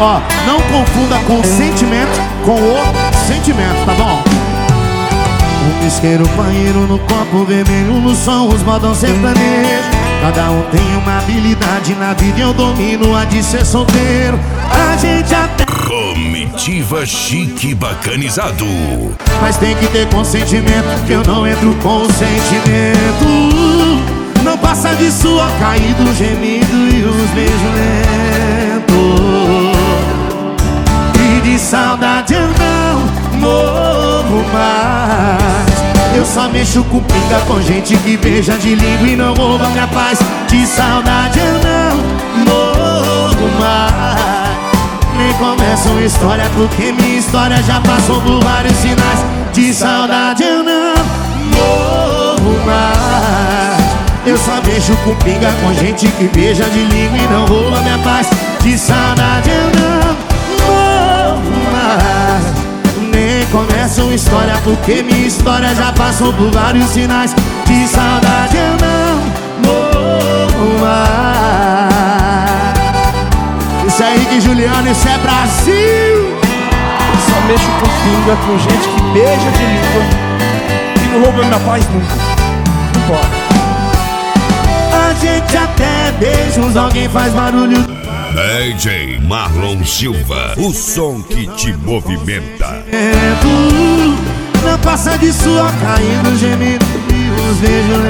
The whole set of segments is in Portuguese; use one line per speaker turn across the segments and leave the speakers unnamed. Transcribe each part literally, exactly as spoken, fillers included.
Ó, não confunda com o sentimento com o sentimento, tá bom? Um isqueiro, banheiro no copo vermelho, no som os modão sertanejo. Cada um tem uma habilidade na vida e eu domino a de ser solteiro. A gente até
Comitiva Chique Bacanizado.
mas tem que ter consentimento, que eu não entro com sentimento. Não passa de suor caído, gemido e os beijos lentos. E de saudade eu não morro mais. Eu só mexo com pinga com gente que beija de língua e não rouba minha paz. De saudade eu não morro mais. Nem começa uma história porque minha história já passou por vários sinais. De saudade eu não morro mais. Eu só mexo com pinga com gente que beija de língua e não rouba minha paz. De saudade eu não morro mais. Nem começa uma história porque minha história já passou por vários sinais. De saudade eu não morro mais. Isso é Henrique e Juliano, isso é Brasil.
Só mexo com pinga com gente que beija de língua e não rouba minha paz nunca. Não pode.
A gente até beija uns, alguém faz barulho.
D J Marlon Silva, o som que te movimenta.
Não passa de suor caindo, gemido e os beijos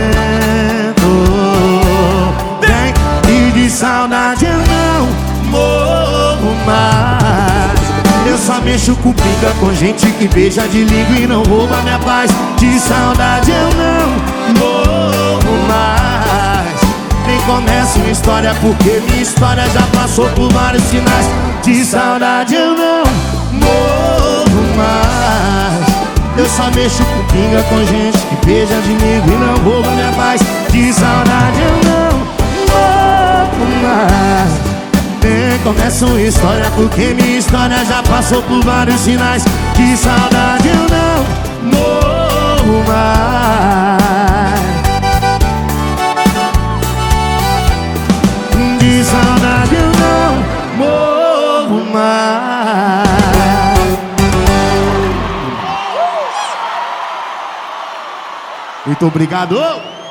lentos. Vem, e de saudade eu não morro mais. Eu só mexo com pinga com gente que beija de língua e não rouba minha paz. De saudade eu não morro mais. Nem começa uma história porque minha história já passou por vários sinais. De saudade eu não morro mais. Eu só mexo com pinga com gente que beija de língua e não rouba minha paz. De saudade eu não morro mais. Nem começa uma história porque minha história já passou por vários sinais. De saudade eu não morro mais. De saudade eu não morro mais. Muito obrigado.